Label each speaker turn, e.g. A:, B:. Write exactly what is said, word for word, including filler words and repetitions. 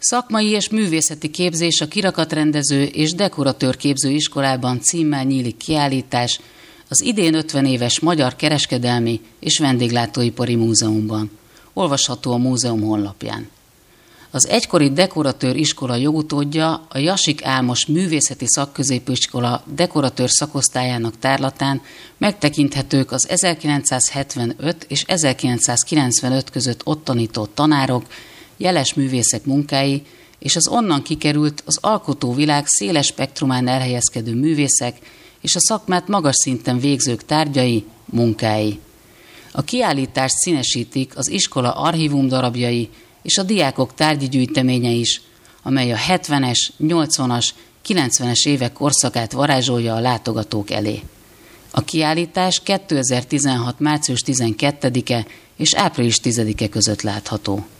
A: Szakmai és művészeti képzés a kirakatrendező és dekoratőr képző iskolában címmel nyílik kiállítás az idén ötven éves Magyar Kereskedelmi és Vendéglátóipari Múzeumban. Olvasható a múzeum honlapján. Az egykori dekoratőr iskola jogutódja a Jasik Álmos Művészeti Szakközépiskola dekoratőr szakosztályának tárlatán megtekinthetők az ezerkilencszázhetvenöt és ezerkilencszázkilencvenöt között ott tanított tanárok, jeles művészek munkái és az onnan kikerült az alkotóvilág széles spektrumán elhelyezkedő művészek és a szakmát magas szinten végzők tárgyai, munkái. A kiállítást színesítik az iskola archívum darabjai és a diákok tárgyi gyűjteménye is, amely a hetvenes, nyolcvanas, kilencvenes évek korszakát varázsolja a látogatók elé. A kiállítás kétezer-tizenhat. március tizenkettedike és április tizedike között látható.